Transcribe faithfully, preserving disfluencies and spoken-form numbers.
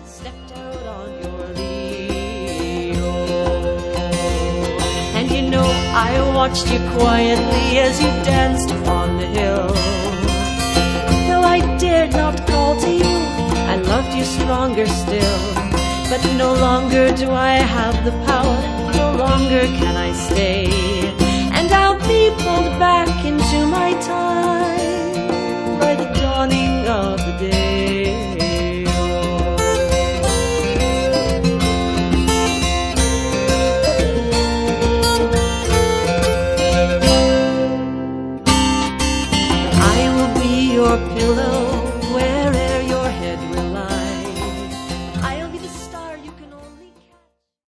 stepped out on your Leo. And you know I watched you quietly as you danced upon the hill. Though I dared not call to you, I loved you stronger still. But no longer do I have the power, no longer can I stay, and I'll be pulled back